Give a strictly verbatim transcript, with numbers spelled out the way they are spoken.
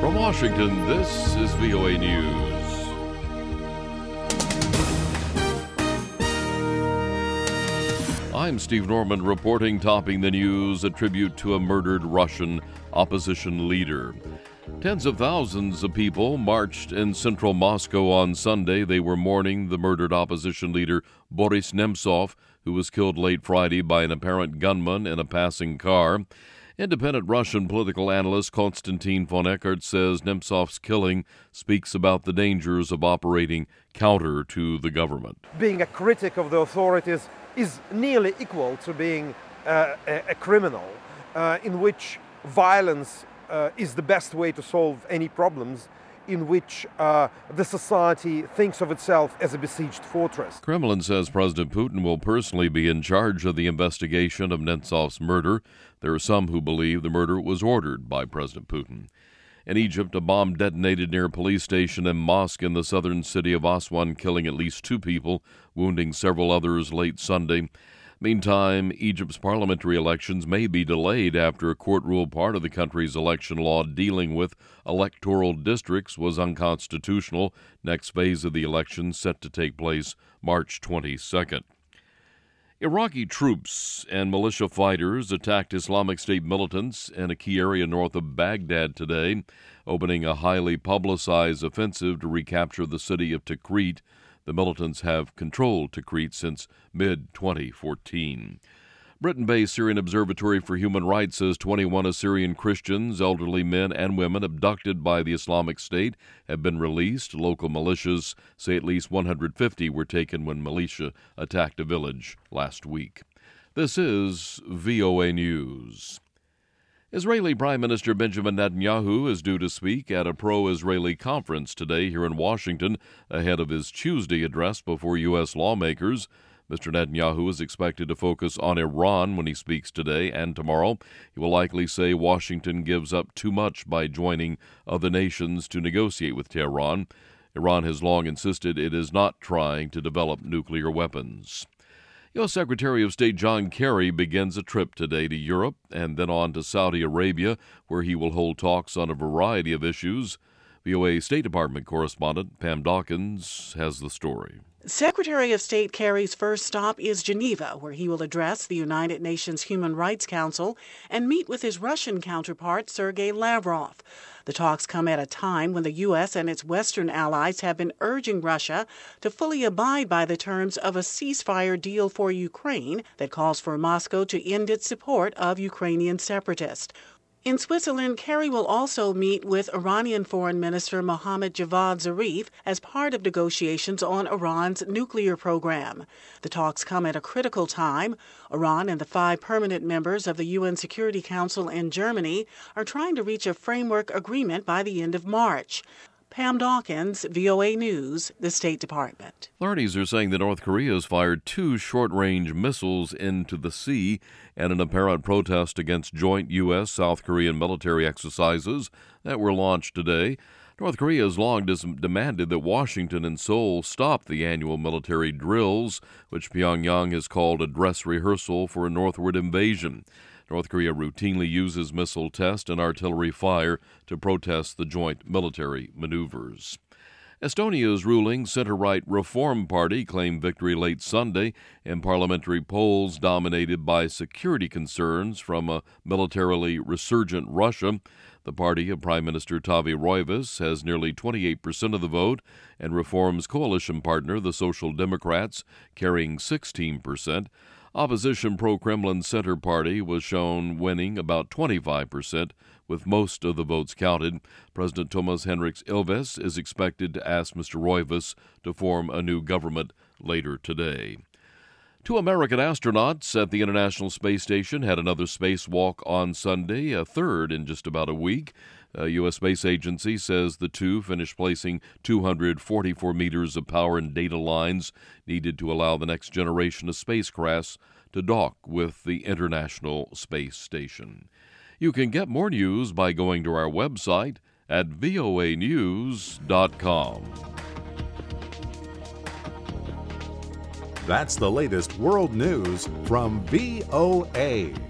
From Washington, this is V O A News. I'm Steve Norman reporting, topping the news, a tribute to a murdered Russian opposition leader. Tens of thousands of people marched in central Moscow on Sunday. They were mourning the murdered opposition leader Boris Nemtsov, who was killed late Friday by an apparent gunman in a passing car. Independent Russian political analyst Konstantin von Eckert says Nemtsov's killing speaks about the dangers of operating counter to the government. Being a critic of the authorities is nearly equal to being uh, a, a criminal, uh, in which violence uh, is the best way to solve any problems, in which uh, the society thinks of itself as a besieged fortress. Kremlin says President Putin will personally be in charge of the investigation of Nemtsov's murder. There are some who believe the murder was ordered by President Putin. In Egypt, a bomb detonated near a police station and mosque in the southern city of Aswan, killing at least two people, wounding several others late Sunday. Meantime, Egypt's parliamentary elections may be delayed after a court ruled part of the country's election law dealing with electoral districts was unconstitutional. Next phase of the election set to take place March twenty-second. Iraqi troops and militia fighters attacked Islamic State militants in a key area north of Baghdad today, opening a highly publicized offensive to recapture the city of Tikrit. The militants have controlled Tikrit since mid twenty fourteen. Britain-based Syrian Observatory for Human Rights says twenty-one Assyrian Christians, elderly men and women abducted by the Islamic State have been released. Local militias say at least one hundred fifty were taken when militia attacked a village last week. This is V O A News. Israeli Prime Minister Benjamin Netanyahu is due to speak at a pro-Israeli conference today here in Washington ahead of his Tuesday address before U S lawmakers. Mister Netanyahu is expected to focus on Iran when he speaks today and tomorrow. He will likely say Washington gives up too much by joining other nations to negotiate with Tehran. Iran has long insisted it is not trying to develop nuclear weapons. U S. Secretary of State John Kerry begins a trip today to Europe and then on to Saudi Arabia, where he will hold talks on a variety of issues. V O A State Department correspondent Pam Dawkins has the story. Secretary of State Kerry's first stop is Geneva, where he will address the United Nations Human Rights Council and meet with his Russian counterpart, Sergei Lavrov. The talks come at a time when the U S and its Western allies have been urging Russia to fully abide by the terms of a ceasefire deal for Ukraine that calls for Moscow to end its support of Ukrainian separatists. In Switzerland, Kerry will also meet with Iranian Foreign Minister Mohammad Javad Zarif as part of negotiations on Iran's nuclear program. The talks come at a critical time. Iran and the five permanent members of the U N Security Council and Germany are trying to reach a framework agreement by the end of March. Pam Dawkins, V O A News, the State Department. Authorities are saying that North Korea has fired two short-range missiles into the sea in an apparent protest against joint U S South Korean military exercises that were launched today. North Korea has long dis- demanded that Washington and Seoul stop the annual military drills, which Pyongyang has called a dress rehearsal for a northward invasion. North Korea routinely uses missile test and artillery fire to protest the joint military maneuvers. Estonia's ruling center-right Reform Party claimed victory late Sunday in parliamentary polls dominated by security concerns from a militarily resurgent Russia. The party of Prime Minister Taavi Rõivas has nearly twenty-eight percent of the vote, and Reform's coalition partner, the Social Democrats, carrying sixteen percent. Opposition pro-Kremlin Center Party was shown winning about twenty-five percent, with most of the votes counted. President Thomas Hendricks Ilves is expected to ask Mister Rõivas to form a new government later today. Two American astronauts at the International Space Station had another spacewalk on Sunday, a third in just about a week. A U S Space Agency says the two finished placing two hundred forty-four meters of power and data lines needed to allow the next generation of spacecrafts to dock with the International Space Station. You can get more news by going to our website at V O A news dot com. That's the latest world news from V O A.